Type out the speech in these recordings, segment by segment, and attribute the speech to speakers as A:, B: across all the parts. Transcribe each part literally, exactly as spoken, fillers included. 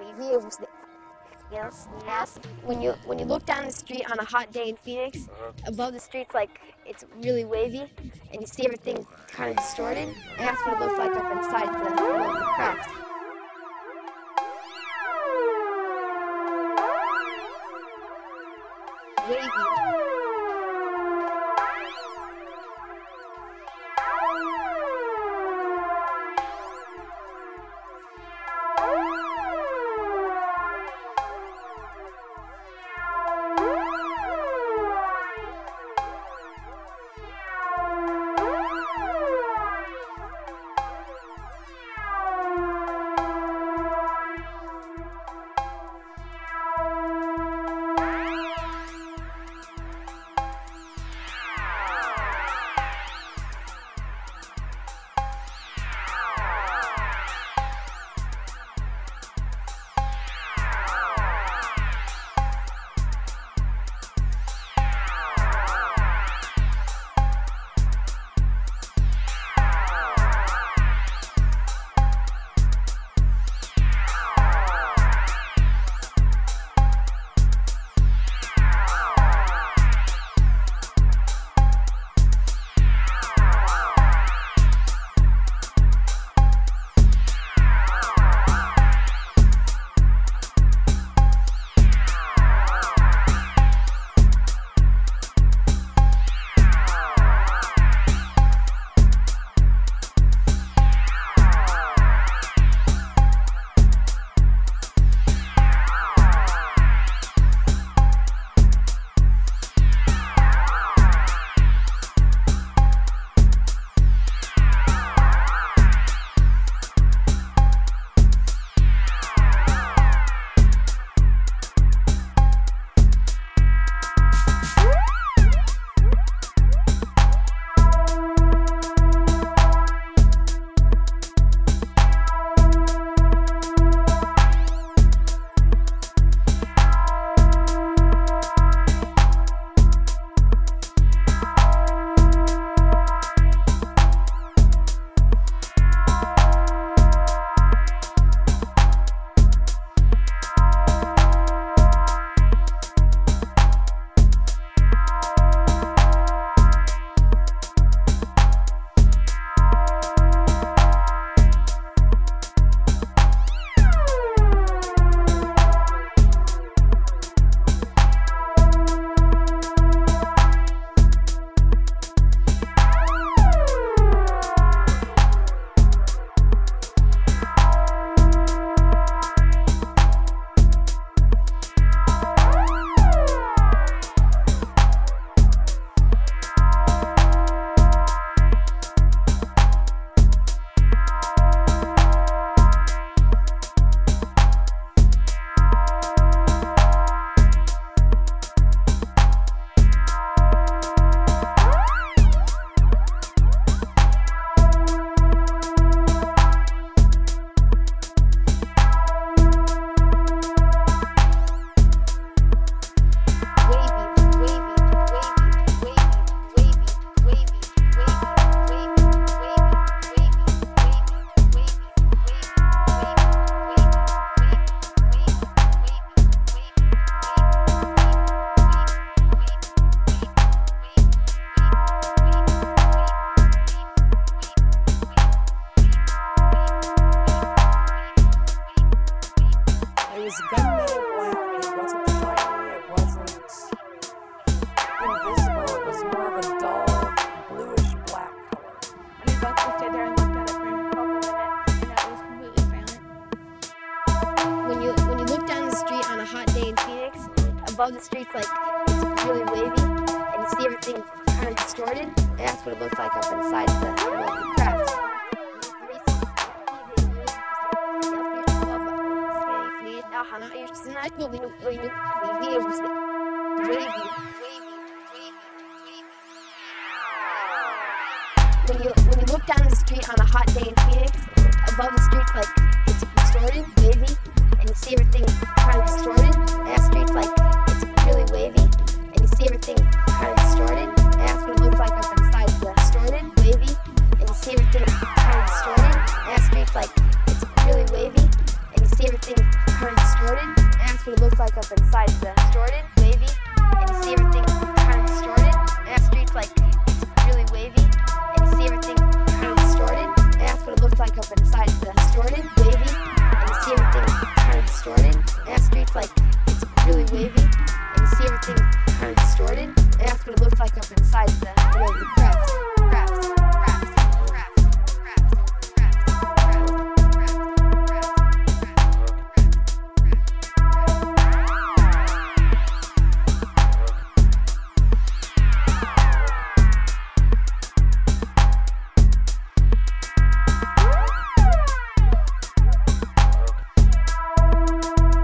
A: vehicles. Yes, yes. When you when you look down the street on a hot day in Phoenix, uh-huh. above the street's like it's really wavy, and you see everything kind of distorted. And that's what it looks like up inside the, the cracks. Wavy.
B: was gunmetal black. It wasn't shiny. It wasn't invisible. It was more of a dull, bluish black color.
C: And we both just stood there and looked at it for a couple minutes, and that was completely silent.
A: When you when you look down the street on a hot day in Phoenix, above the street's like it's really wavy, and you see everything kind of distorted. And that's what it looks like up inside the, you know, the cracks. When you when you look down the street on a hot day in Phoenix, above the street's like it's distorted, wavy, and you see everything kind of distorted. And that street's like it's really wavy, and you see everything kind of distorted. And that's what it looks like up inside the distorted, wavy, and you see everything kind of distorted. And that street's like it's really wavy, and you see everything kind of distorted. looks like up inside the distorted, wavy, and you see everything kind of distorted. And that street's like it's really wavy, and you see everything kind of distorted. And that's what it looks like up inside the distorted, wavy, and you see everything kind of distorted. And that street's like it's really wavy, and you see everything kind of distorted. And that's what it looks like up inside the, you know, the crafts, crafts, crafts, crafts, crafts, crafts, crafts.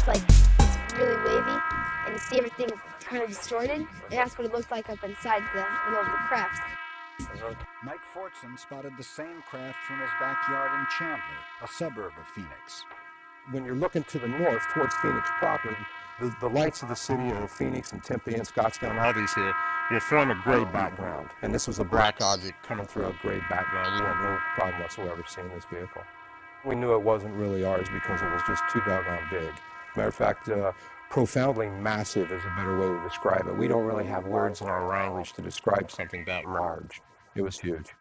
A: looks like it's really wavy, and you see everything kind of distorted, and that's what it looked like up inside the middle of the craft.
D: Mike Fortson spotted the same craft from his backyard in Chandler, a suburb of Phoenix.
E: When you're looking to the north towards Phoenix proper, the, the lights of the city of Phoenix and Tempe and Scottsdale and all these here will form a gray background. And this was a black object coming through a gray background. We had no problem whatsoever seeing this vehicle. We knew it wasn't really ours because it was just too doggone big. Matter of fact, uh, profoundly massive is a better way to describe it. We don't really have words in our language to describe something that large. It was huge.